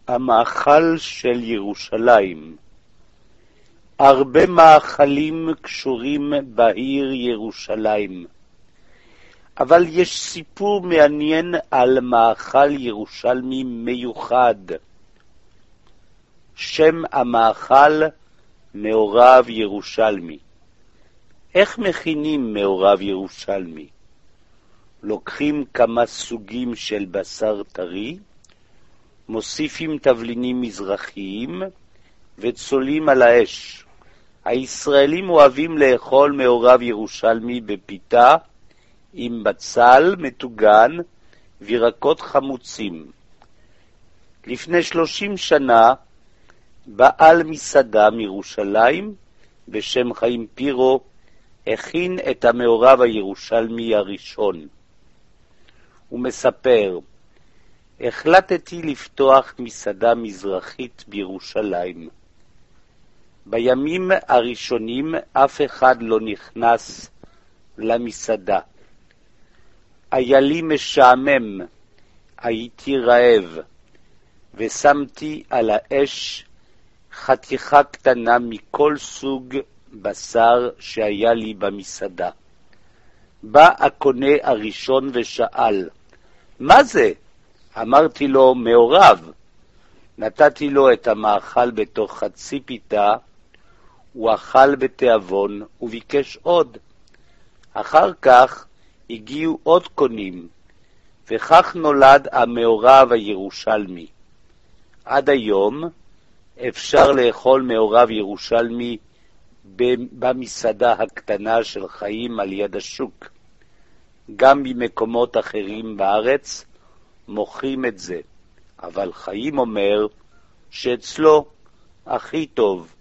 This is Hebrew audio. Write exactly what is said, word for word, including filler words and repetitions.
המאכל של ירושלים. הרבה מאכלים קשורים בעיר ירושלים, אבל יש סיפור מעניין על מאכל ירושלמי מיוחד. שם המאכל מעורב ירושלמי. איך מכינים מעורב ירושלמי? לוקחים כמה סוגים של בשר טרי, מוסיפים תבלינים מזרחיים וצולים על האש. הישראלים אוהבים לאכול מעורב ירושלמי בפיתה עם בצל מטוגן וירקות חמוצים. לפני שלושים שנה בעל מסעדה מירושלים בשם חיים פירו הכין את המעורב הירושלמי הראשון. הוא מספר, החלטתי לפתוח מסעדה מזרחית בירושלים. בימים הראשונים אף אחד לא נכנס למסעדה. היה לי משעמם, הייתי רעב, ושמתי על האש חתיכה קטנה מכל סוג בשר שהיה לי במסעדה. בא הקונה הראשון ושאל, מה זה? אמרתי לו, מעורב. נתתי לו את המאכל בתוך חצי פיתה, הוא אכל בתיאבון וביקש עוד. אחר כך הגיעו עוד קונים, וכך נולד המעורב הירושלמי. עד היום אפשר לאכול מעורב ירושלמי במסעדה הקטנה של חיים על יד השוק. גם במקומות אחרים בארץ מוכרים את זה, אבל חיים אומר שאצלו הכי טוב.